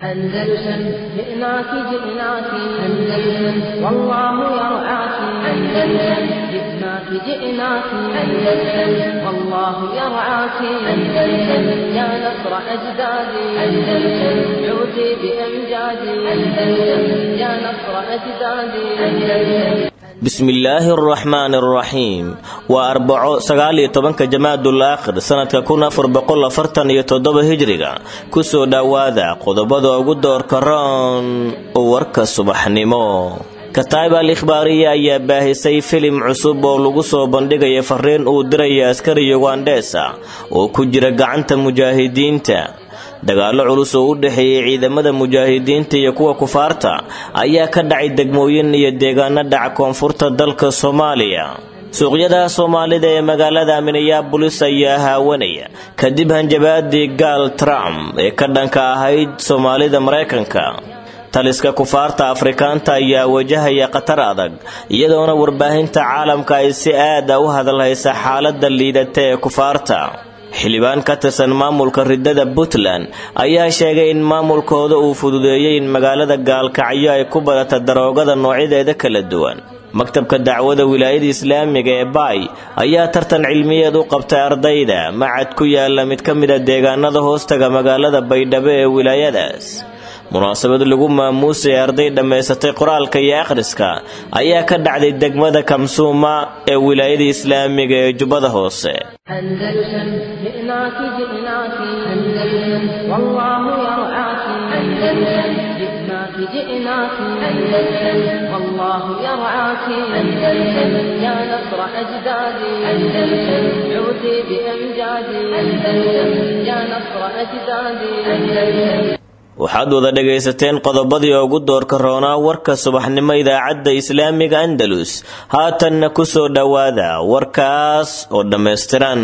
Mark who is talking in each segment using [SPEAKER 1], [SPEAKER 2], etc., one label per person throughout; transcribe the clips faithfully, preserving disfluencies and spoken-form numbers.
[SPEAKER 1] أندلسن جئناك جئناك أندلسن والله يرعاك أندلسن جئناك جئناك أندلسن والله يرعاك أندلسن يا نصر أجدادي أندلسن عودي بأمجادي أندلسن يا نصر أجدادي أندلسن
[SPEAKER 2] بسم الله الرحمن الرحيم وأربعو سغالي طبنك جماد الآخر سنة كنا فربقل فرطن يتضب هجريغا كسو داوادا قضبادو أقودور كران وورك الصبح نمو كتائب الإخبارية أي باهسي فيلم عصوب ولغسو بندق يفرين ودري أسكري يوانديسا وكجرق عنت مجاهدين تا dagaalo culus oo u dhaxeeyay ciidamada mujaahidiinta iyo kuwa kufaarta ayaa ka dhacay degmooyin iyo deegaano dhaca koonfurta dalka Soomaaliya. suuqyada Soomaalida ee magaalada Minneapolis ayaa haawanaya kadib hanjabaadii gaal Trump ee ka dhanka ahayd Soomaalida Mareykanka. taliska kufaarta Afrikaanta ayaa wajahaya qatar adag iyadoona warbaahinta caalamka ay si aad ah u hadalhaysa xaaladda liidata ee kufaarta. xildhibaan ka tirsan maamulka ridada Puntland ayaa sheegay in maamulkooda uu fududeeyay in magaalada Gaalkacyo ay ku badato daroogada noocyadeeda kala duwan. maktabka dacwada wilaayada islaamiga ee Bay ayaa tartan cilmiyeed u qabtay ardayda macad ku yaala mid ka mid ah deegaanada hoostaga magaalada Baydhabo ee wilaayadaas. munaasabad lagu maamuusay arday dhameysatay qoraalka iyo akhriska ayaa ka dhacday degmada Kamsuuma ee wilaayada islaamiga ee Jubbada Hoose.
[SPEAKER 1] أندلسن جئناك جئناك أندلسن والله يرعاك أندلسن جئناك جئناك أندلسن والله يرعاك أندلسن يا نصر أجدادي أندلسن عودي بأمجادي أندلسن يا نصر أجدادي أندلسن
[SPEAKER 2] waxaad wada dhagaysateen qodobadii ugu doorka roonaa warka subaxnimo idaacadda islaamiga Andalus haatanna ku soo dhawaada warkaas oo dhameystiran.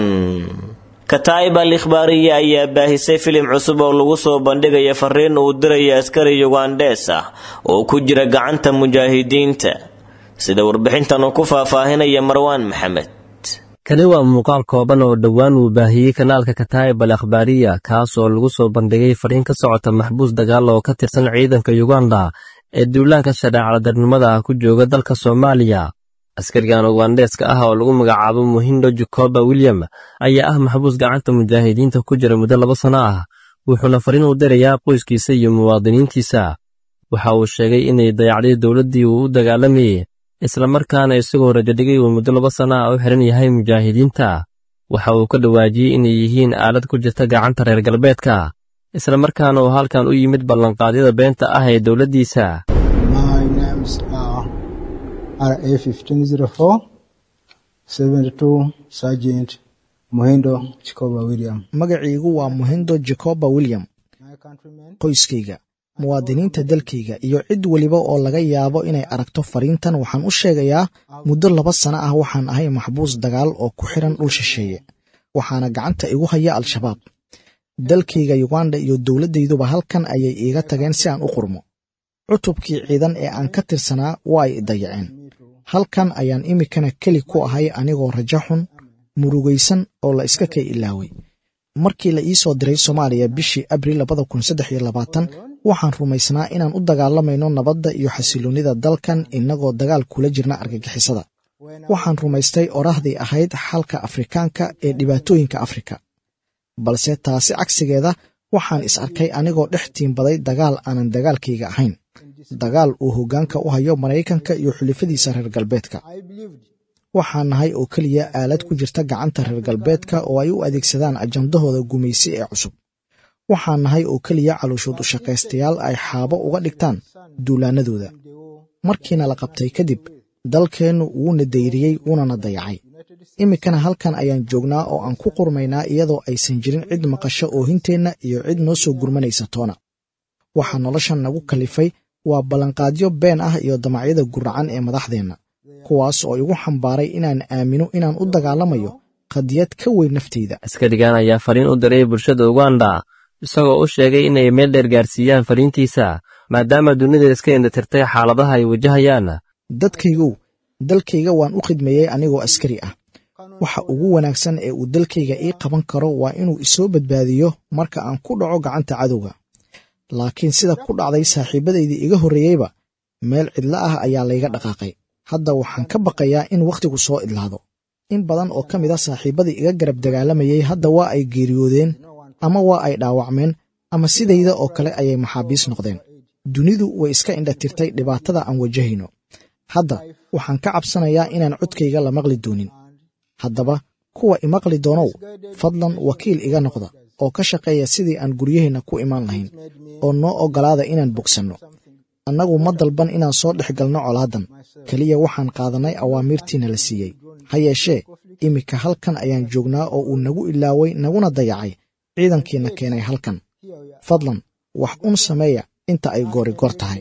[SPEAKER 2] kataib al-ikhbariya ayaa baahisay filim cusub oo lagu soo bandhigayo fariin uu diray askari Ugandese ah oo ku jira gacanta mujaahidiinta sida warbixintan uu ku faahfaahinaya Marwan Maxamed.
[SPEAKER 3] kani waa muuqaal kooban oo dhawaan uu baahiyay kanaalka kataib al-ikhbariya kaas oo lagu soo bandhigay fariin ka socota maxbuus dagaal oo ka tirsan ciidanka Uganda ee duulaanka shariicada ku jooga dalka Soomaaliya. askarigan Ugandese ah oo lagu magacaabo Muhindo Jacoba William ayaa ah maxbuus gacanta mujaahidiinta ku jira muddo laba sano ah wuxuuna fariin u dirayaa qoyskiisa iyo muwaadiniintiisa. waxa uu sheegay inay dayacday dawladdii uu u dagaalamayay isla markaana isagoo rajo dhigay uu muddo laba sano ah u xiran yahay mujaahidiinta. waxa uu ka dhawaajiyay inay yihiin aalad ku jirta gacanta reer galbeedka isla markaana uu halkan u yimid ballanqaadyada beenta ah ee dawladdiisa.
[SPEAKER 4] My name is R A fifteen oh four seventy-two Sergeant Muhindo Jacoba William.
[SPEAKER 5] magaciigu waa Muhindo Jacoba William. qoyskayga, muwaadiniinta dalkayga iyo cid waliba oo laga yaabo inay aragto fariintan waxaan u sheegayaa muddo laba sano ah waxaan ahay maxbuus dagaal oo ku xiran dhul shisheeye waxaana gacanta igu haya al-shabaab. dalkayga Uganda iyo dawladayduba halkan ayay iiga tageen si aan u qurmo. cutubkii ciidan ee aan ka tirsanaa waa ay dayaceen. halkan ayaan imikana keli ku ahay anigoo rajo xun murugaysan oo la iska kay ilaaway. markii la ii soo diray Soomaaliya bishii Abriil laba kun saddex iyo labaatan waxaan rumaysnaa inaan u dagaalamayno nabadda iyo xasiloonida dalkan inagoo dagaal kula jirna argagixisada. waxaan rumaystay orahdii ahayd xalka Afrikaanka ee dhibaatooyinka Afrika. balse taasi cagsigeeda waxaan is arkay anigoo dhex tiimbaday dagaal aanan dagaalkayga ahayn. dagaal uu hoggaanka u hayo Mareykanka iyo xulafadiisa reer galbeedka. waxaan nahay oo keliya aalad ku jirta gacanta reer galbeedka oo ay u adeegsadaan ajandahooda gumaysi ee cusub. waxaan nahay oo keliya calooshood u shaqaystayaal ay xaabo uga dhigtaan duulaanadooda. markiina la qabtay kadib dalkeennu wuuna dayriyey wuunana dayacay. imikana halkan ayaan joognaa oo aan ku qurmaynaa iyadoo aysan jirin cid maqasho oohinteenna iyo cid noo soo gurmanaysa toona. waxaa noloshan nagu kalifay waa ballanqaadyo been ah iyo damacyada guracan ee madaxdeenna kuwaas oo igu xambaaray inaan aamino inaan u dagaalamayo qadiyad ka weyn nafteyda.
[SPEAKER 3] askarigan ayaa fariin u diray bulshada Uganda isagoo u sheegay inay meel dheer gaarsiiyaan fariintiisa maadaama dunida iska indhatirtay xaaladaha ay wajahayaan.
[SPEAKER 5] dadkaygu dalkayga waan u khidmeeyay anigoo askari ah. waxa ugu wanaagsan ee uu dalkayga ii qaban karo waa inuu isoo badbaadiyo marka aan ku dhaco gacanta cadowga. laakiin sida ku dhacday saaxiibadaydii iga horreeyeyba meel cidla ah ayaa layga dhaqaaqay. hadda waxaan ka baqayaa in wakhtigu soo idlaado. in badan oo ka mid a saaxiibadii iga garab dagaalamayay hadda waa ay geeriyoodeen ama waa ay dhaawacmeen ama sidayda oo kale ayay maxaabiis noqdeen. dunidu way iska indhatirtay dhibaatada aan wajahayno. hadda waxaan ka cabsanayaa inaan codkayga la maqli doonin. haddaba kuwa imaqli doonow, fadlan wakiil iga noqda oo ka shaqeeya sidii aan guryaheenna ku imaan lahayn oo noo oggolaada inaan bogsanno. annagu ma dalban inaan soo dhex galno colaadan, keliya waxaan qaadannay awaamiirtiina la siiyey. ha yeeshee iminka halkan ayaan joognaa oo uu nagu ilaaway naguna dayacay ciidankiina keenay halkan. fadlan wax un sameeya inta ay goori goor tahay.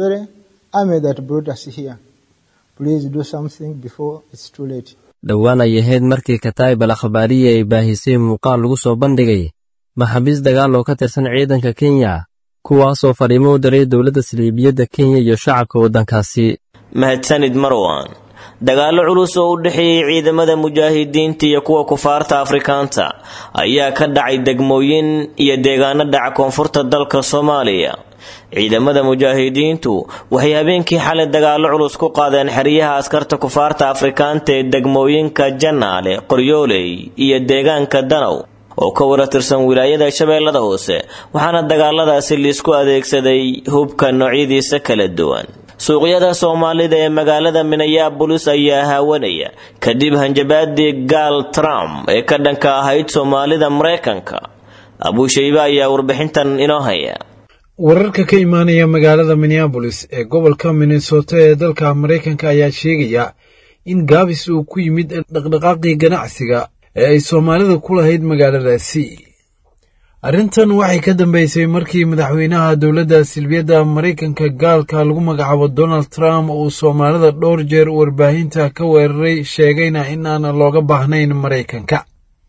[SPEAKER 3] dhowaan ay ahayd markii Kataib al-Akhbaariya ay baahisay muuqaal lagu soo bandhigay maxaabiis dagaal oo ka tirsan ciidanka Kenya, kuwaasoo fariimo u diray dowladda Saldhigyada Kenya iyo shacabka waddankaasi.
[SPEAKER 2] mahadsanid Marwan. dagaallo culus oo u dhexeeyay ciidamada mujaahidiinta iyo kuwa kufaarta Afrikaanta ayaa ka dhacay degmooyin iyo deegaano dhaca koonfurta dalka Soomaaliya. ciidamada mujaahidiintu waxay habeenkii xalay dagaallo culus ku qaadeen xeryaha askarta kufaarta Afrikaanta ee degmooyinka Janaale, Qoryooley iyo deegaanka Danow oo ka wada tirsan wilaayada Shabeellada Hoose, waxaana dagaaladaasi liisku adeegsaday hubka noocyadiisa kala duwan. suuqyada Soomaalida ee magaalada Minneapolis ayaa haawanaya kadib hanjabaadii gaal Trump ee ka dhanka ahayd Soomaalida Mareykanka. Abu Shayba ayaa warbixintan inoo haya.
[SPEAKER 6] wararka ka imaanaya magaalada Minneapolis ee gobolka Minnesota ee dalka Mareykanka ayaa sheegaya in gaabis uu ku yimid dhaqdhaqaaqii ganacsiga ee ay Soomaalida ku lahayd magaaladaasi. arrintan waxay ka dambeysay markii madaxweynaha dowladda Silbiyada Mareykanka gaalka lagu magacaabo Donald Trump uu Soomaalida dhowr jeer warbaahinta ka weeraray, sheegayna in aan looga baahnayn Mareykanka.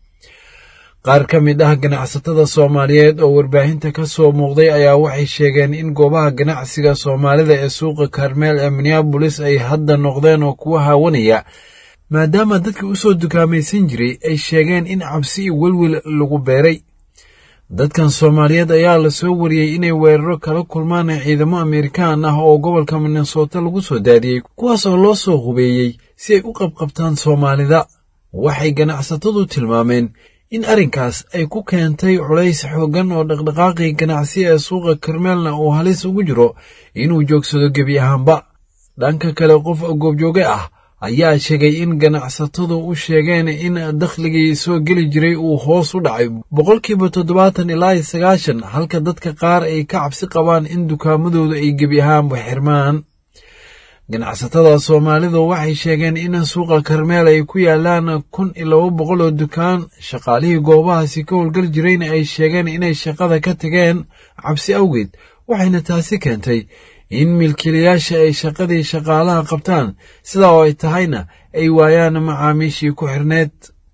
[SPEAKER 6] qaar ka mid ah ganacsatada Soomaaliyeed oo warbaahinta ka soo muuqday ayaa waxay sheegeen in goobaha ganacsiga Soomaalida ee suuqa Carmel ee Minneapolis ay hadda noqdeen oo kuwa haawanaya, maadaama dadkii u soo dukaamaysan jiray ay sheegeen in cabsi iyo welwel lagu beeray. dadkan Soomaaliyeed ayaa la soo wariyey inay weeraro kala kulmaan ciidamo Amerikaan ah oo gobolka Minnesota lagu soo daadiyey, kuwaas oo loo soo hubeeyey si ay u qabqabtaan Soomaalida. waxay ganacsatadu tilmaameen in arrinkaas ay ku keentay culays xooggan oo dhaqdhaqaaqii ganacsi ee suuqa Carmelna uu halis ugu jiro inuu joogsado gebi ahaanba. dhanka kale, qof goobjooge ah ayaa sheegay in ganacsatadu u sheegeen in dakhligii soo geli jiray uu hoos u dhacay boqolkiiba toddobaatan ilaa sagaashan, halka dadka qaar ay ka cabsi qabaan in dukaamadooda ay gebi ahaanba xirmaan. ganacsatada Soomaalidu waxay sheegeen in suuqa Carmel ay ku yaalaan kun iyo laba boqol oo dukaan. shaqaalihii goobahaasi ka howlgal jirayna ay sheegeen inay shaqada ka tageen cabsi awgeed, waxayna taasi keentay in milkiilayaasha ay shaqadii shaqaalaha qabtaan, sidaa oo ay tahayna ay waayaan macaamiishii ku xirneed.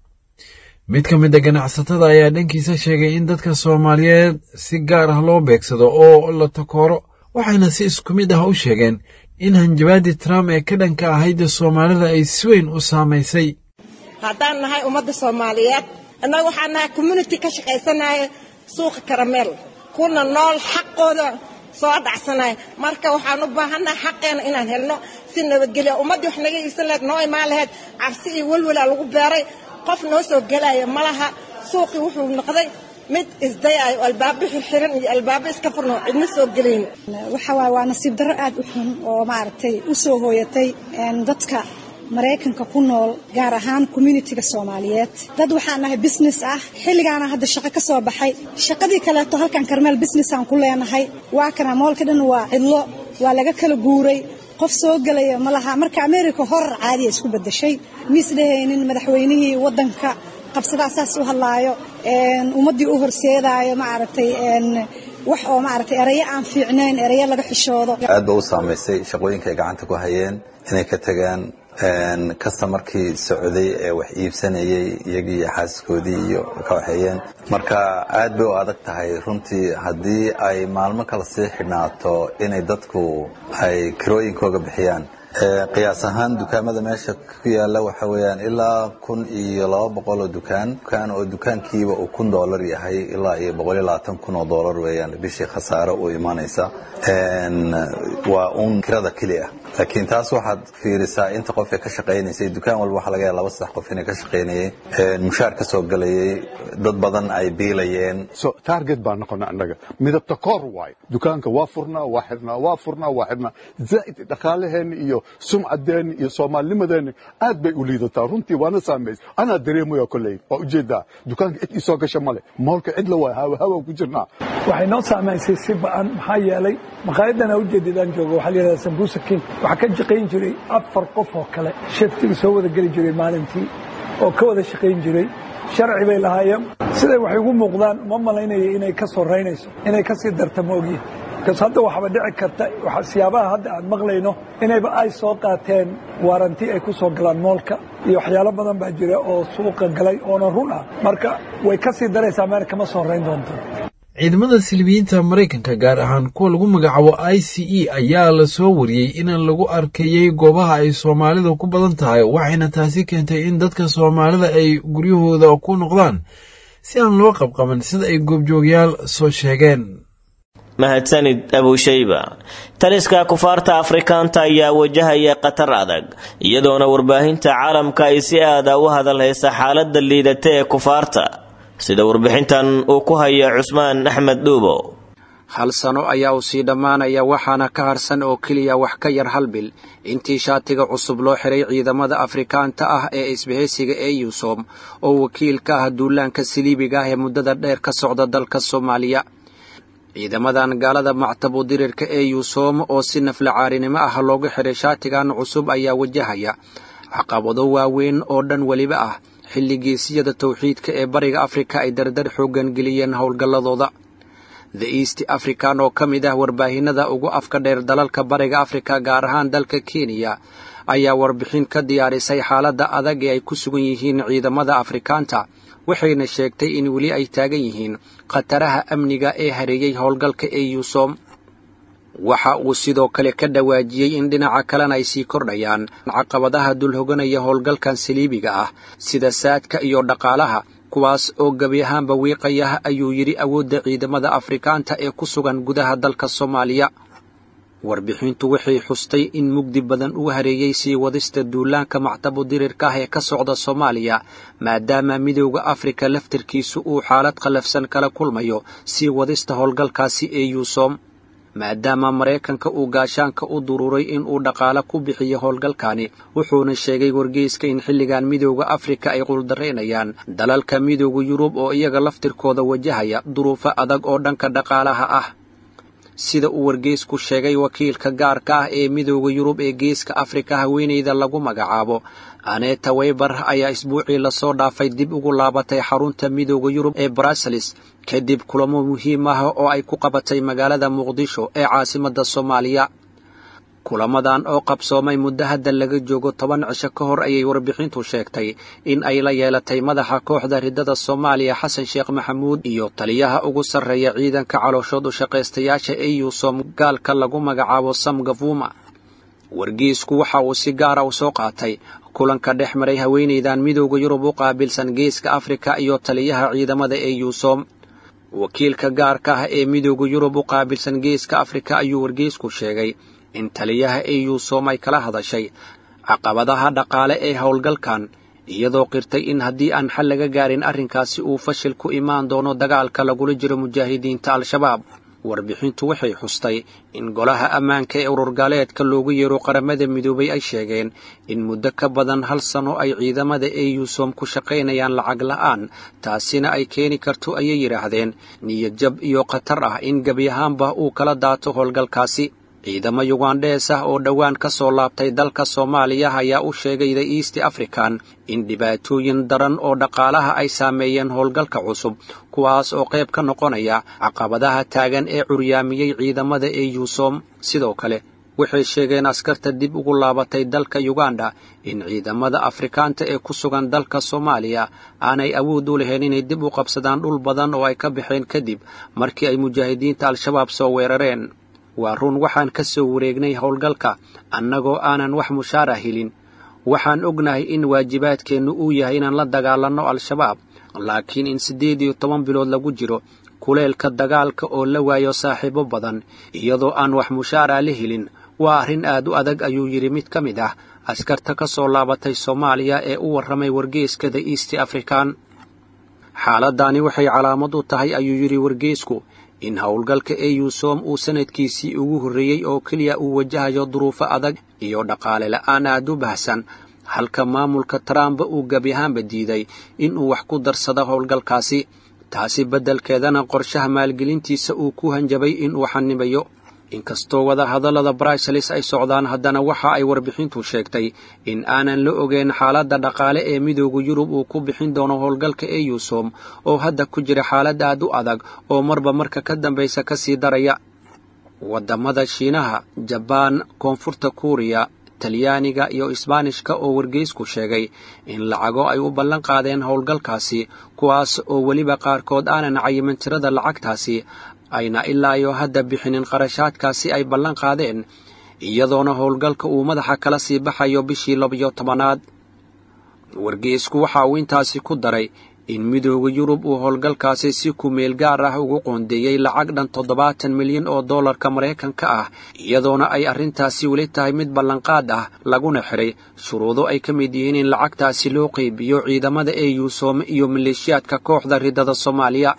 [SPEAKER 6] mid ka mid a ganacsatada ayaa dhankiisa sheegay in dadka Soomaaliyeed si gaar ah loo beegsado oo la takooro, waxayna si isku mid ah u sheegeen in hanjabaadii Trump ee ka dhanka ahayd Soomaalida ay si weyn u saamaysay.
[SPEAKER 7] haddaan nahay ummadda Soomaaliyeed, annagu waxaan nahay community ka shaqaysanaya suuqa Carmel, kuna nool xaqooda soo dhacsanay. marka waxaan u baahannahay xaqeena inaan helno si nabadgelyo. ummadii wax naga iibsan lahayd noo imaan lahayd, cabsi iyo welwel lagu beeray, qof noo soo galaya malaha. suuqii wuxuu noqday mid isdayaay oo albaabo xiran iyo albaabo iska furno cidna soo galeyn.
[SPEAKER 8] waxa waa waa nasiib darro aad u xun oo maaragtay u soo hooyatay dadka Mareykanka ku nool, gaar ahaan community-ga Soomaaliyeed. dad waxaan nahay business ah, xilligaana hadda shaqo ka soo baxay. shaqadii kaleeto halkan Carmel business aan ku leenahay, waa kana moolka dhan waa cidlo, waa laga kala guuray, qof soo galaya malaha. marka America horar caadi isku bedeshay, miis dhahaynin madaxweynihii waddanka qabsada asaas u hadlaayo, een ummadii u horseedaayo maaragtay een wax oo maaragtay erayo aan fiicnayn, erayo laga xishoodo.
[SPEAKER 9] aad baa u saameysay shaqooyinka ay gacanta ku hayeen inay ka tagaan een customerkii socday ee wax iibsanayay iyagii xaaskoodii iyo ka waxayeen. marka aad bay u adag tahay runtii haddii ay maalmo kala sii xidhnaato inay dadku ay kirooyinkooga bixiyaan. qiyaas ahaan dukaamada meesha ku yaala waxa weeyaan ilaa kun iyo laba boqol oo dukaan dukaan oo dukaankiiba uu kun dollar yahay ilaa iyo boqol iyo labaatan kun oo dollar weeyaan bishii khasaaro u imaanaysa waa uun kirada keliya laakiin taas waxaad fiirisaa inta qof ee ka shaqaynaysay dukaan walba waxa laga yaabaa laba saddex qof inay ka shaqaynayeen mushaar ka soo galayay dad badan ay biilayeen
[SPEAKER 10] so target baan noqonaa annaga midabta koor waay dukaanka waa furnaa waa xirnaa waa furnaa waa xirnaa zaid dhaqaalaheena iyo sumcadeena iyo soomaalnimadeena aad bay u liidataa runtii waana saameys anaa dareemayaa kolley waa ujeedaa dukaanka cid isoo gasha male moolka cid la waay hawa hawa ku jirnaa
[SPEAKER 11] waxay noo saamaysay si ba'an maxaa yeelay maqaayadana ujeedadaan joogo waxaa la yidhahdaa sambuusa king waxaa ka shaqayn jiray afar qof oo kale shiftiga soo wada geli jiray maalintii oo ka wada shaqayn jiray sharci bay lahaayeen siday waxay ugu muuqdaan uma malaynaya inay ka soo raynayso inay ka sii darta moogiin kas hadda waxba dhici karta waxa siyaabaha hadda aan maqlayno inayba ay soo qaateen waaranti ay ku soo galaan moolka iyo waxyaalo badan baa jira oo suuqa galay oona run ah marka way ka sii daraysaa meel kama soo rayn doonto
[SPEAKER 6] ciidamada silbiyiinta Mareykanka gaar ahaan kuwa lagu magacaabo I C E ayaa la soo wariyay in lagu arkayay goobaha ay Soomaalida ku badan tahay waxayna taasi keentay in dadka Soomaalida ay guryahooda ku noqdaan si aan loo qabqaban sida ay goobjoogyaal soo sheegeen.
[SPEAKER 2] mahadsanid Abu Shayba. taliska kufaarta Afrikaanta ayaa wajahaya qatar adag iyadoona warbaahinta caalamka ay si aad ah u hadalhaysa xaaladda liidata ee kufaarta sida warbixintan uu ku haya Cusmaan Axmed Duubo.
[SPEAKER 12] hal sano ayaa uu sii dhamaanaya waxaana ka harsan oo kaliya wax ka yar hal bil intii shaatiga cusub loo xiray ciidamada Afrikaanta ah ee isbahaysiga ee U S O M oo wakiil ka ah duulaanka siliibiga ah ee muddada dheer ka socda dalka Soomaaliya. ciidamadan gaalada mactabo dirirka ee U S O M oo si nafla caarinimo ah loogu xiray shaatigan cusub ayaa wajahaya caqabado waaweyn oo dhan waliba ah xilligiisiyada tawxiidka ee bariga Afrika ay dardar xoogan geliyeen howlgalladooda. The East African oo ka mid ah warbaahinada ugu afka dheer dalalka bariga Afrika gaar ahaan dalka Kenya ayaa warbixin ka diyaarisay xaaladda adag ee ay ku sugan yihiin ciidamada Afrikaanta waxayna sheegtay in weli ay taagan yihiin khataraha amniga ee hareeyay howlgalka ee U S O M. waxa uu sidoo kale ka dhawaajiyay in dhinaca kalena ay sii kordhayaan caqabadaha dul hoganaya howlgalkan saliibiga ah sida saadka iyo dhaqaalaha kuwaas oo gabi ahaanba wiiqaya ayuu yiri awoodda ciidamada Afrikaanta ee ku sugan gudaha dalka Soomaaliya. warbixintu waxay xustay in mugdi badan uu hareeyay sii wadista duulaanka mactabo dirirka ah ee ka socda Soomaaliya maadaama midowga Afrika laftirkiisu uu xaalad qalafsan kala kulmayo sii wadista howlgalkaasi ee U S O M. maadaama Mareykanka uu gaashaanka u dururay in uu dhaqaale ku bixiyo howlgalkani wuxuuna sheegay wargeyska in xilligan midowga Afrika ay quldareynayaan dalalka midowga Yurub oo iyaga laftirkooda wajahaya duruufo adag oo dhanka dhaqaalaha ah. sida uu wargeysku sheegay wakiilka gaarka ah ee midowga Yurub ee geeska Afrika haweeneyda lagu magacaabo Aneta Weber ayaa isbuucii la soo dhaafay dib ugu laabatay xarunta midowga Yurub ee Brussels kadib kulamo muhiim ah oo ay ku qabatay magaalada Muqdisho ee caasimadda Soomaaliya. kulamadan oo qabsoomay muddo hadda laga joogo toban cisho ka hor ayay warbixintu sheegtay in ay la yeelatay madaxa kooxda ridada Soomaaliya Xasan Sheekh Maxamuud iyo taliyaha ugu sarreeya ciidanka calooshoodu shaqaystayaasha ee U S O M gaalka lagu magacaabo Sam Gavuma. wargeysku waxa uu si gaar ah u soo qaatay kulanka dhex maray haweeneydan midowga Yurub u qaabilsan geeska Afrika iyo taliyaha ciidamada ee U S O M. wakiilka gaarka ah ee midowga Yurub u qaabilsan geeska Afrika ayuu wargeysku sheegay in taliyaha ee U S O M ay kala hadashay caqabadaha dhaqaale ee howlgalkan iyadoo qirtay in haddii aan xal laga gaarin arrinkaasi uu fashil ku imaan doono dagaalka lagula jiro mujaahidiinta Al-Shabaab. warbixintu waxay xustay in golaha ammaanka ee urur gaaleedka loogu yeero qaramada midoobay ay sheegeen in muddo ka badan hal sano ay ciidamada ee U S O M ku shaqaynayaan lacag la'aan taasina ay keeni karto ayay yiraahdeen niyad jab iyo khatar ah in gabi ahaanba uu kala daato howlgalkaasi. ciidamo Ugandhees ah oo dhawaan ka soo laabtay dalka Soomaaliya ayaa u sheegay The East African in dhibaatooyin daran oo dhaqaalaha ay saameeyeen howlgalka cusub kuwaas oo qayb ka noqonaya caqabadaha taagan ee curyaamiyay ciidamada ee U S O M. sidoo kale waxay sheegeen askarta dib ugu laabatay dalka Uganda in ciidamada Afrikaanta ee ku sugan dalka Soomaaliya aanay awood u lahayn inay dib u qabsadaan dhul badan oo ay ka baxeen kadib markii ay mujaahidiinta Al-Shabaab soo weerareen. waa run waxaan ka soo wareegnay howlgalka annagoo aanan wax mushaara helin waxaan ognahay in waajibaadkeennu uu yahay inaan la dagaalanno al-shabaab laakiin in siddeed iyo toban bilood lagu jiro kuleelka dagaalka oo la waayo saaxiibo badan iyadoo aan wax mushaara la helin waa arrin aad u adag ayuu yidhi mid ka mid ah askarta ka soo laabatay soomaaliya ee u warramay wargeeska the east african xaaladdaani waxay calaamad u tahay ayuu yidhi wargeesku in howlgalka eusom uu sanadkiisii ugu horreeyey oo keliya uu wajahayo duruufo adag iyo dhaqaale la'aan aad u baahsan halka maamulka trump uu gebi ahaanba diiday inuu wax ku darsado howlgalkaasi taasi beddelkeedana qorshaha maalgelintiisa uu ku hanjabay inuu xanibayo inkastoo wada hadallada brussels ay socdaan haddana waxa ay warbixintu sheegtay in aanan la ogeyn xaaladda dhaqaale ee midooda yurub uu ku bixin doono howlgalka eusom oo hadda ku jira xaalad aad u adag oo marba marka ka dambaysa ka sii daraya waddamada shiinaha jabaan koonfurta kuuriya talyaaniga iyo isbaanishka oo wargeysku sheegay in lacago ay u ballan qaadeen howlgalkaasi kuwaas oo weliba qaarkood aanan cayiman tirada lacagtaasi ayna ilaa iyo hadda bixinin qarashaadkaasi ay ballan qaadeen iyadoona howlgalka uu madaxa kala sii baxayo bishii labiyo tobanaad wargeysku waxa uu intaasi ku daray in midooda yurub uu howlgalkaasi si ku meel gaar ah ugu qoondeeyey lacag dhan toddobaatan milyan oo dollarka maraykanka ah iyadoona ay arrintaasi weli tahay mid ballanqaad ah laguna xiray shuruudo ay ka mid yihiin in lacagtaasi loo qaybiyo ciidamada eusom iyo maleeshiyaadka kooxda ridada soomaaliya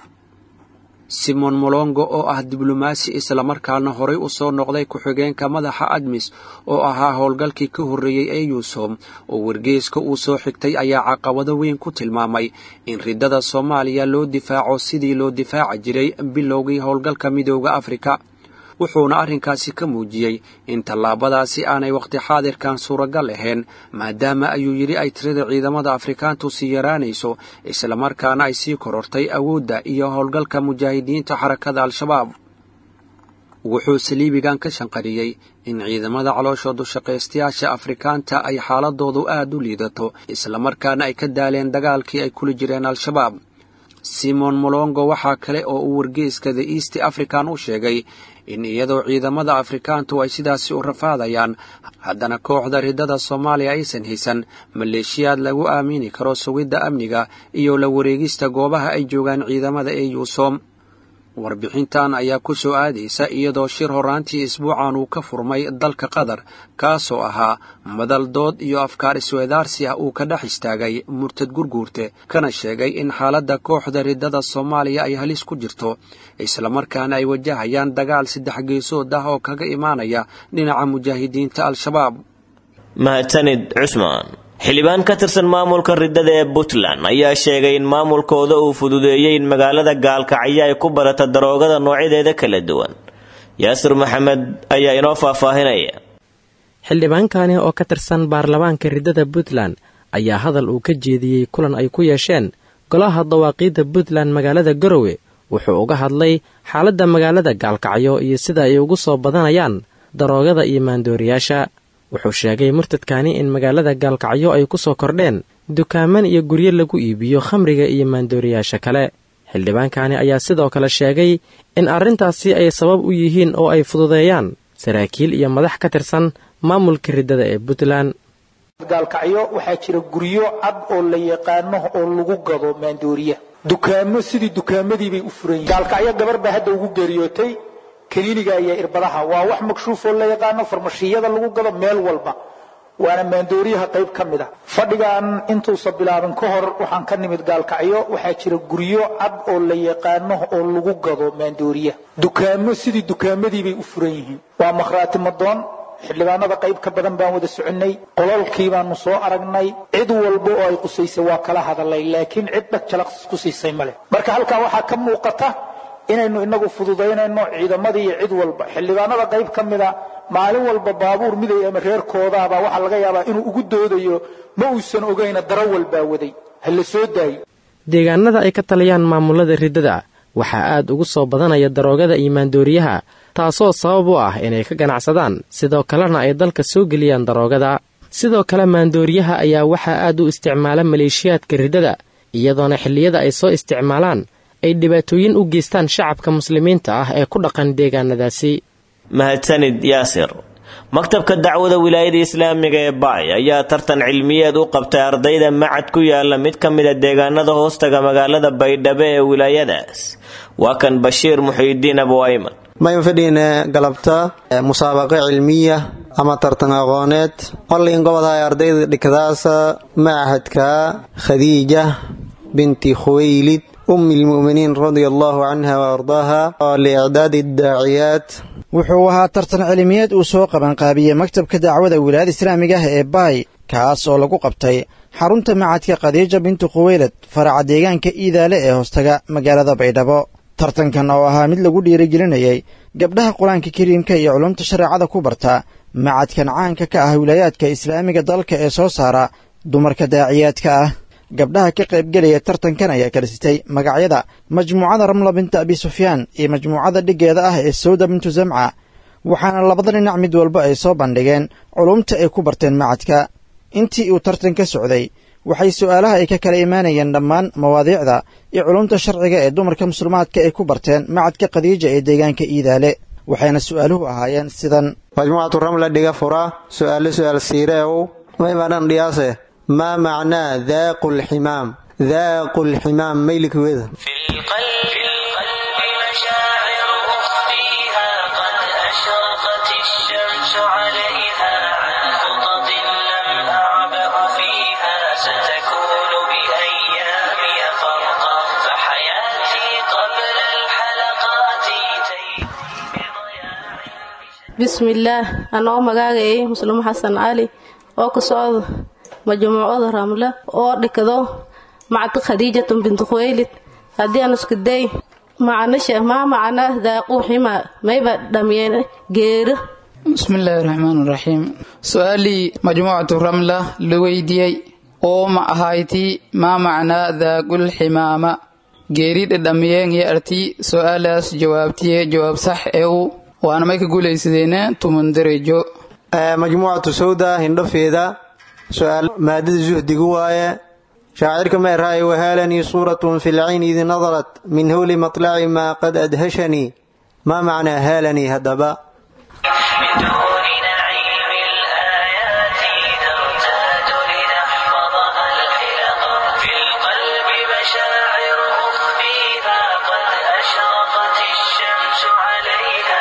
[SPEAKER 12] simon molongo oo ah diblomaasi islamarkaana horay u soo noqday ku-xigeenka madaxa admis oo ahaa howlgalkii ka horreeyey eusom oo wargeeska uu soo xigtay ayaa caqabado weyn ku tilmaamay in ridada soomaaliya loo difaaco sidii loo difaaci jiray bilowgii howlgalka midooda afrika wuxuuna arrinkaasi ka muujiyey in tallaabadaasi aanay wakhti xaadirkan suuragal ahayn maadaama ayuu yidhi ay tirada ciidamada afrikaantu sii yaraanayso islamarkaana ay sii korortay awoodda iyo howlgalka mujaahidiinta xarakada al-shabaab wuxuu saliibigan ka shanqariyey in ciidamada calooshoodu shaqaystayaasha afrikaanta ay xaaladoodu aad u liidato islamarkaana ay ka daaleen dagaalkii ay kula jireen al-shabaab simon molongo waxaa kale oo uu wargeeska the east african u sheegay in iyadoo ciidamada afrikaantu ay sidaasi u rafaadayaan haddana kooxda ridada soomaaliya aysan haysan maleeshiyaad lagu aamini karo sugidda amniga iyo la wareegista goobaha ay joogaan ciidamada eusom warbixintan ayaa ku soo aadaysa iyadoo shir horaantii isbuucan uu ka furmay dalka qatar kaasoo ahaa madal dood iyo afkaar isweedaarsi ah uu ka dhex istaagay murtad gurguurte kana sheegay in xaaladda kooxda ridada soomaaliya ay halis ku jirto islamarkaana ay wajahayaan dagaal saddex geesood ah oo kaga imaanaya dhinaca mujaahidiinta al-shabaab
[SPEAKER 2] mahadsanid cusmaan xildhibaan ka tirsan maamulka ridada ee puntland ayaa sheegay in maamulkooda uu fududeeyey in magaalada gaalkacyo ay ku barata daroogada noocyadeeda kala duwan yaasir maxamed ayaa inoo faahfaahinaya
[SPEAKER 13] xildhibaankani oo ka tirsan baarlamaanka ridada puntland ayaa hadal uu ka jeediyey kulan ay ku yeesheen golaha dawaaqiidda puntland magaalada garowe wuxuu uga hadlay xaaladda magaalada gaalkacyo iyo sida ay ugu soo badanayaan daroogada iyo maandooriyaasha wuxuu sheegay murtadkani in magaalada gaalkacyo ay ku soo kordheen dukaaman iyo guryo lagu iibiyo khamriga iyo maandooriyaasha kale xildhibaankani ayaa sidoo kale sheegay in arrintaasi ay sabab u yihiin oo ay fududeeyaan saraakiil iyo madax ka tirsan maamulka ridada ee puntland
[SPEAKER 14] gaalkacyo waxaa jira guryo cad oo la yaqaano oo lagu gado maandooriya dukaamo sidii dukaamadiibay u furan yihiin gaalkacyo gabar baa hadda ugu geeriyootay kaniiniga iyo irbadaha waa wax makshuuf oo la yaqaano farmashiyada lagu gado meel walba waana maandooriyaha qayb ka mid ah fadhigan intuusa bilaaban ka hor waxaan ka nimid gaalkacyo waxaa jira guryo cad oo la yaqaano oo lagu gado maandooriya dukaamo sidii dukaamadiibay u furan yihiin waa makhraati madoon xildhibaanada qayb ka badan baan wada soconay qololkii baanu soo aragnay cid walba oo ay qusaysay waa kala hadalay laakiin cid dhag jalaq ku siisay male marka halkaa waxaa ka muuqata inaynu inagu fududaynayno ciidamadii iyo cid walba xildhibaanada qayb ka mida maalin walba baabuur miday ama reerkoodaaba waxaa laga yaabaa inuu ugu doodayo ma uusan ogayna daro walbaa waday ha la soo daayo
[SPEAKER 13] deegaanada ay ka taliyaan maamulada ridada waxaa aad ugu soo badanaya daroogada iyo maandooriyaha taasoo sabab u ah inay ka ganacsadaan sidoo kalena ay dalka soo geliyaan daroogada sidoo kale maandooriyaha ayaa waxaa aad u isticmaala maleeshiyaadka ridada iyadoona xilliyada ay soo isticmaalaan ay dhibaatooyin u geystaan shacabka muslimiinta ah ee ku dhaqan deegaanadaasi
[SPEAKER 2] mahadsanid yaasir. maktabka dacwada wilaayada islaamiga ee baay ayaa tartan cilmiyeed u qabtay ardayda macad ku yaala mid ka mid a deegaanada hoostaga magaalada baydhabo ee wilaayadaas. waa kan bashiir muxiidiin abu ayman.
[SPEAKER 15] mayn fadhiina galabta musaabaqo cilmiya ama tartan aqooneed qolin gobolaha ardayda dhigadaasa macahadka khadiija binti khuwaylid أم المؤمنين رضي الله عنها وأرضاها لإعداد الداعيات
[SPEAKER 16] wuxuu ahaa tartan cilmiyeed uu soo qaban qaabiyey maktabka dacwada wilaayada islaamiga ah ee baay kaas oo lagu qabtay xarunta macadka khadiija bintu khuwaylad faraca deegaanka iidaale ee hoostaga magaalada baydhabo. tartankan oo ahaa mid lagu dhiirigelinayay gabdhaha qur-aanka kariimka iyo culumta shareecada ku barta macadkan caanka ka ah wilaayaadka islaamiga dalka ee soo saara dumarka daaciyaadka ah. gabdhaha ka qaybgelaya tartankan ayaa kala sitay magacyada majmuucada ramla binta abi sufyaan iyo majmuucada dhigeeda ah ee sawda bintu zamca, waxaana labada dhinac mid walba ay soo bandhigeen culumta ay ku barteen macadka. intii uu tartan ka socday waxay su'aalaha ay ka kala imaanayeen dhammaan mawaadiicda iyo culumta sharciga ee dumarka muslimaadka ay ku barteen macadka khadiija ee deegaanka iidaale, waxayna su'aaluhu ahaayeen sidan:
[SPEAKER 15] majmuucatu ramla dhiga fura su'aalo su'aal siireew maybaadhan dhiyaase ما معنى ذاق الحمام؟ ذاق الحمام ميلك وذا
[SPEAKER 17] في القلب مشاعر أخفيها قد أشرقت الشمس عليها عن خطط لم أعبأ فيها ستكون بأيامي فرقا فحياتي قبل الحلقات
[SPEAKER 18] بسم الله. أنا مقاقي مسلم حسن علي وكسعود majmuucada ramla oo dhigado macad khadiija bintu khuwaylid. hadii aan isku day macnaha ma macna daaqu xima mayba dhamiyeen geero.
[SPEAKER 19] bismillahir rahmaanir rahiim. su'aali majmuucatu ramla luwaydiyay oo ma ahayti ma macna daaqul ximama geerida dhamiyeen iyo arti su'aalaas jawaabtiye jawaab sax ee waana may ka guuleysadeen tuman darajo.
[SPEAKER 15] majmuucatu sawda hindhafeeda سؤال مادة زهد قوايا شاعرك ما رأي وهالني صورة في العين إذ نظرت من هول مطلع ما قد أدهشني ما معنى هالني هدبا
[SPEAKER 17] من دون نعيم الآيات نرتاد لنحفظها الحلق في القلب مشاعر أخفيها قد أشرقت الشمس عليها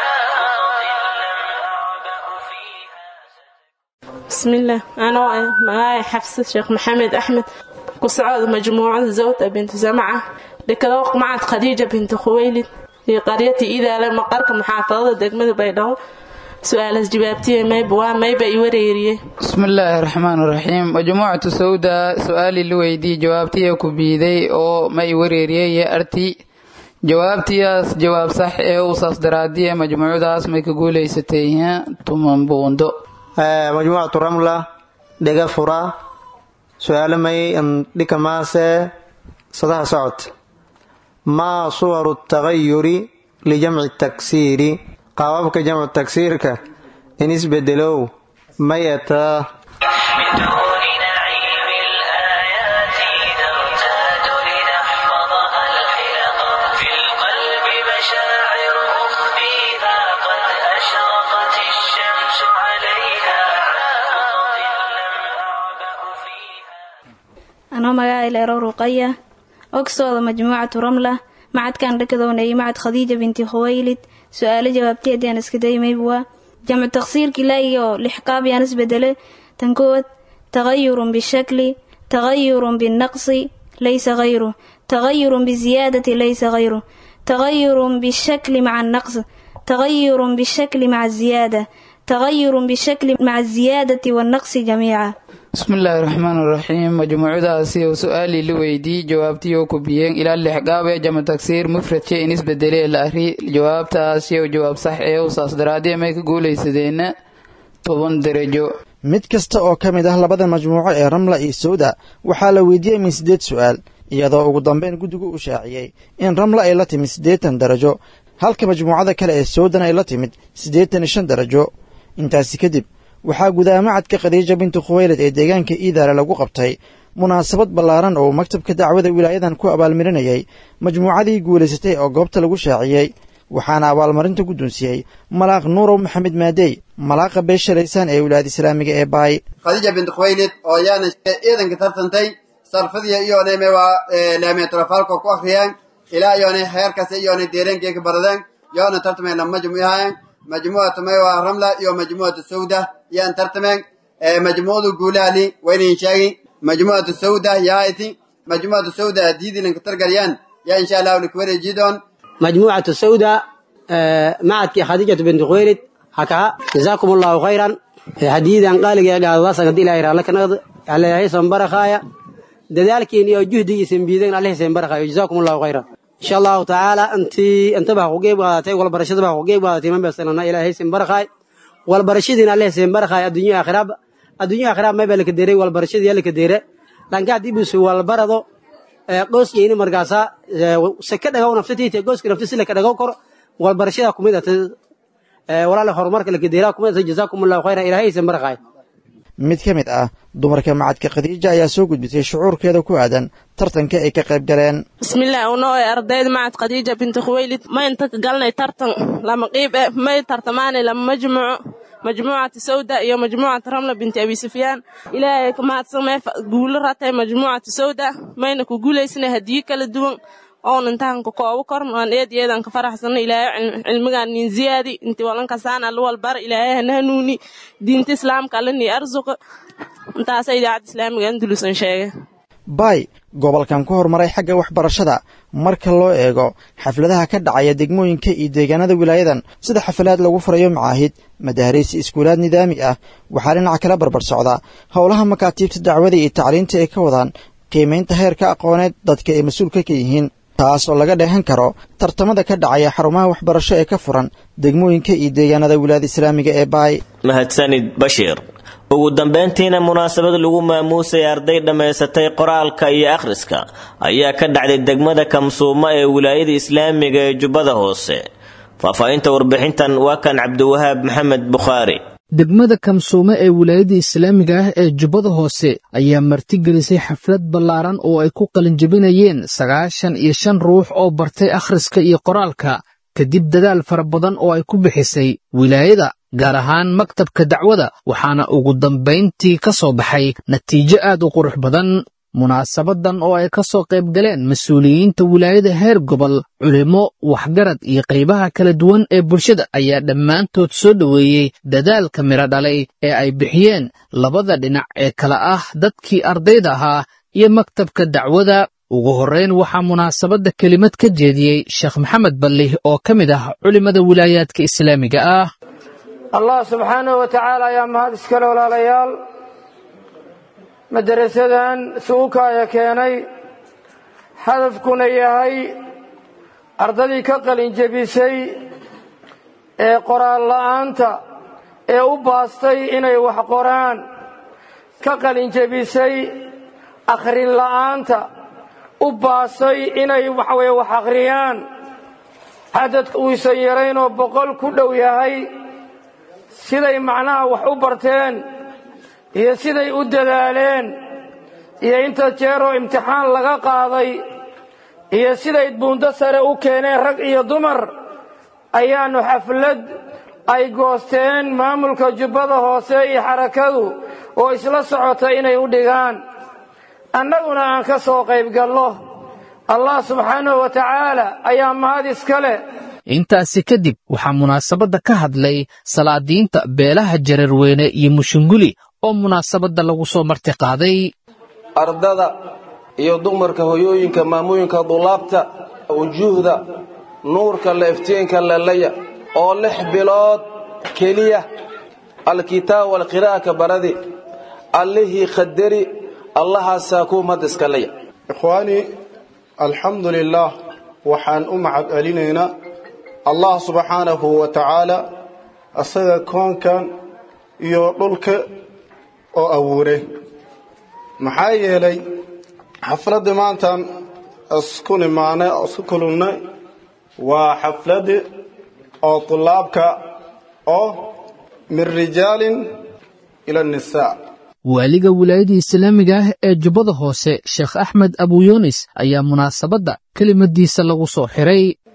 [SPEAKER 18] بسم الله. أنا معاي حفصة شيخ محمد أحمد كسعود مجموعة زوجة بنت زمعة لكذوق معت خديجة بنت خويلد في قرية إذا لما قرك محافظة دقمة بيضاء. سؤال جبابتي ما يبوا ما يبقى يوريري.
[SPEAKER 19] بسم الله الرحمن الرحيم. مجموعة سوداء سؤالي لويدي جوابتي كبيدي أو ما يوريري يا أرتي جوابتي جواب صح أو صص درادية مجموعة داس ما يقول يستيها تمام بوندو.
[SPEAKER 15] مجموعة رملة دقا فرا سؤال مي ديك ماسة صدها صعد ما صور التغير لجمع التكسير قوابك جمع التكسير إنس بدلو ميتا
[SPEAKER 17] من دون نعيم الآيات نرتاد لنحفظها الحلق في القلب مشاعر أخفيها قد أشرقت الشمس عليها
[SPEAKER 20] أنا مقاعي ليرو رقية أقصد مجموعة رملة معد كان ركضوني معد خديجة بنت خويلد. سؤال جوابتي دي أنس كداي ميبوا جمع تقصير كلايو لحقاب يانس بدله تنكوت تغير بالشكل تغير بالنقص ليس غيره تغير بالزيادة ليس غيره تغير بالشكل مع النقص تغير بالشكل مع الزيادة تغير بالشكل مع الزيادة والنقص جميعا.
[SPEAKER 19] بسم الله الرحمن الرحيم. مجموعة سيو سؤالي لويدي جوابتي وكبيين إلى اللحقاب جمع تكسير مفرد شيء نسبة دليل الأخري جواب تاسيو جواب صح ايو ساس درادي ميك قولي سدين طبن درجو.
[SPEAKER 16] mid kasta oo ka mid ah labada majmuuco ee ramla iyo sawda waxaa la weydiiyey min sideed su'aal iyadoo ugu dambeyn guddigu u shaaciyey in ramla ay la timid siddeetan darajo halka majmuucada kale ee sawdana ay la timid siddeetan iyo shan darajo. intaasi kadib waxaa gudaha macadka khadiija bintu khuwaylad ee deegaanka iidaale lagu qabtay munaasabad ballaaran oo maktabka dacwada wilaayadan ku abaalmarinayay majmuucadii guulaysatay oo goobta lagu shaaciyey waxaana abaalmarinta guddoonsiiyey malaaq nuurow maxamed maadey malaaqa beesha laysaan ee wilaayada islaamiga ee baay
[SPEAKER 21] khadiija bint khuwaylid oo yaana ciidanka tartantay sarfadiya iyoonay meewaa laamiyaturafaalko ku akhriyeen ilaa iyoonay heerkaas iyoonay deereenkeeka baradeen yoona tartameen lama majmuucahayen majmuucatu meewaa ramla iyo majmuucatu sawda yaan tartameen majmuucadu guulaali waynayin sheegi majmuucatu sawda yaaiti majmuucatu sawda diidilanka targaryaan yaa insha allahu likwareejidoon
[SPEAKER 22] majmuucatu sawda macadkii khadiijatu bint khuwaylid hakaa jazaakum allahu khayran hadiidan qaaliga gaadadaas hadii ilaahay raala kanaqd ilaahay san barakaya dadaalkiin iyo juhdigiisan biidan ilaahay san barakaya jazaakum allahu khayran insha allahu taala anti antaba ku geeb qaadatay wal barashada ba ku geeb qaadatay man basalana ilaahay san barakay wal barashadina ilaahay san barakay adduunyo aakhirab adduunyo aakhirab ma balka deeray wal barashadii ilaahay ka deeray lanka dib u wal barado qoyskiina markaasa saka dhagow naftiisa qoyskiina naftiisa ka dhagow kor wal barashada kumida walaal horumarka la gedeeraa kuma jazaakumullahu khayran ilaahay san barakay
[SPEAKER 16] mid ka mid ah dumarka macadka khadiija ayaa soo gudbisay shucuurkeeda ku aadan tartanka ay ka qayb galeen
[SPEAKER 23] bismillaah uno ee ardayda macad khadiija bint khuwaylid ma inta ka galnay tartan lama qiib eh may tartamaanay lama majmuuco majmuucatu sawda iyo majmuucatu ramla bint abi sufyaan ilaahay ka mahadsan may guul ratay majmuucatu sawda mayna ku guuleysnay hadiyo kala duwan oo intaan ku koobo korn aan eed eedan ka faraxsan ilaahay cilmigan nin ziyaadi intii walan ka saan alwal bar ilaahay hanuuni diinta islaamka lani arzuq intaas ay daacad islaamiga andulusan sheegay
[SPEAKER 16] bay gobolkan ku horumaray xagga waxbarashada marka loo eego xafladaha ka dhacaya degmooyinka iyo deegaanada wilaayadan sida xaflad lagu furayo macaahid madaariis iskuulaad nidaami ah waxaa dhinaca kala barbar socda howlaha makaatiibta dacwada iyo tacliinta ay ka wadaan qiimaynta heerka aqooneed dadka ay mas-uulka ka yihiin taas oo laga dheehan karo tartamada ka dhacaya xarumaha waxbarasho ee ka furan degmooyinka iyo deegaanada wilaayada islaamiga ee baay
[SPEAKER 2] mahadsanid bashiir ugu dambeyntiina munaasabad lagu maamuusay arday dhammaysatay qoraalka iyo akhriska ayaa ka dhacday degmada kamsuuma ee wilaayada islaamiga ee jubbada hoose faahfaahinta warbixintan waa kan cabdiwahaab maxamed bukhaari
[SPEAKER 24] degmada kamsuume ee wilaayada islaamiga ah ee jubbada hoose ayaa martigelisay xaflad ballaaran oo ay ku qalinjabinayeen sagaashan iyo shan ruux oo bartay akhriska iyo qoraalka kadib dadaal fara badan oo ay ku bixisay wilaayada gaar ahaan maktabka dacwada waxaana ugu dambayntii ka soo baxay natiijo aad u qurux badan munaasabadan oo ay ka soo qayb galeen mas-uuliyiinta wilaayada heer gobol culimo waxgarad iyo qaybaha kala duwan ee bulshada ayaa dhammaantood soo dhoweeyey dadaalka midho dhalay ee ay bixiyeen labada dhinac ee kala ah dadkii ardayda ahaa iyo maktabka dacwada ugu horrayn waxaa munaasabadda kelimad ka jeediyey sheekh maxamed ballih oo ka mid ah culimmada wilaayaadka islaamiga ah
[SPEAKER 25] allah subxaanahu wa tacaala ayaa mahad iskale walaalayaal madarasadan suukaaya keenay hadafkuna yahay ardadii ka qalinjebisay ee qoraal la'aanta ee u baastay inay wax qoraan ka qalinjebisay akhrin la'aanta u baastay inay waxaweye wax akhriyaan cadadka uusan yaraynoo boqol ku dhow yahay siday macnaha wax u barteen iyo siday u dadaaleen iyo inta jeeroo imtixaan laga qaaday iyo siday buundo sare u keeneen rag iyo dumar ayaannu xaflad ay goosteen maamulka jubbada hoose iyo xarakadu oo isla socota inay u dhigaan annaguna aan ka soo qayb galno allah subxaanahu wa tacaala ayaa mahad iska leh
[SPEAKER 24] intaasi kadib waxaa munaasabadda ka hadlay salaadiinta beelaha jararweyne iyo mushunguli oo munaasabadda lagu soo marti qaaday
[SPEAKER 26] ardada iyo dumarka hoyooyinka maamooyinka dulaabta wujuuhda nuurka la iftiinka lalaya oo lix bilood keliya alkitaab walqiraa'aka baradi allihii qadari allahaasaa kuu mahad iska laya
[SPEAKER 27] ikhwaani alxamdu lilaah waxaan u mahad celinaynaa allah subxaanahu wa tacaala asaga koonkan iyo dhulka oo abuuray maxaa yeelay xafladda maantaan isku nimaanay isku kulannay waa xafladda oo tulaabka oo min rijaalin ila nisaa
[SPEAKER 24] waaliga wilaayada islaamiga ah ee jubbada hoose sheekh axmed abuyunis ayaa munaasabadda kelimadiisa lagu soo xiray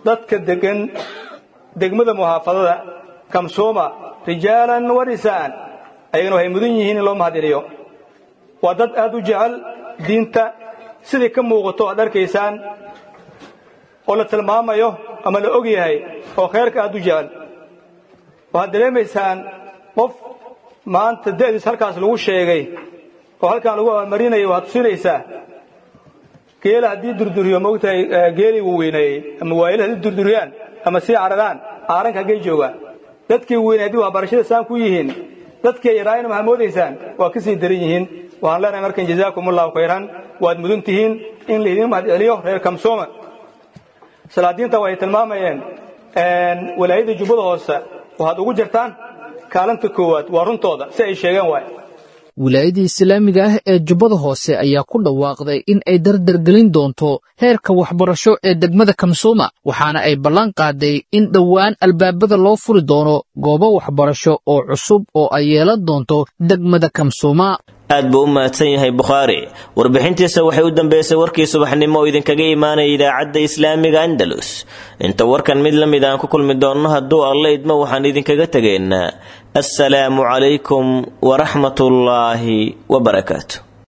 [SPEAKER 1] dadka degan degmada muhaafadada kamsooma rijaalan wa nisaan ayagana waxay mudan yihiin in loo mahadceliyo waa dad aad u jecel diinta sidii ka muuqato aad arkaysaan oo la tilmaamayo ama la og yahay oo khayrka aad u jecel waxaad dareemaysaan qof maanta da'diis halkaas lagu sheegay oo halkaan lagu abaalmarinayo waxaad tusinaysaa geela haddii durduriyo moogtahay geelii wuu weyneeyey ama waayila haddii durduriyaan ama sii caradaan aaranka haggay joogaan dadkii weynay haddii waxbarashada saan ku yihiin dadkii yaraayna maxaa moodaysaan waa ka sii daran yihiin waxaan leenahay markan jazaakumullahu khayran waad mudan tihiin in laydin mahadceliyo reer kamsooma salaadiinta waxay tilmaamayeen walaayada jubbada hoose waxaad ugu jirtaan kaalinta koowaad waa runtooda si ay sheegeen waay
[SPEAKER 24] wilaayada islaamiga ah ee jubbada hoose ayaa ku dhawaaqday in ay dardargelin doonto heerka waxbarasho ee degmada kamsooma waxaana ay ballan qaaday in dhowaan albaabada loo furi doono goobo waxbarasho oo cusub oo ay yeelan doonto degmada kamsooma
[SPEAKER 2] aad buu u mahadsan yahay bukhaari warbixintiisa waxay u dambeysay warkii subaxnimo oo idinkaga imaanaya idaacadda islaamiga andalus inta warkan mid la mid aan ku kulmi doonno hadduu alla idmo waxaan idinkaga tegaynaa assalaamu calaykum waraxmatullaahi wabarakaatu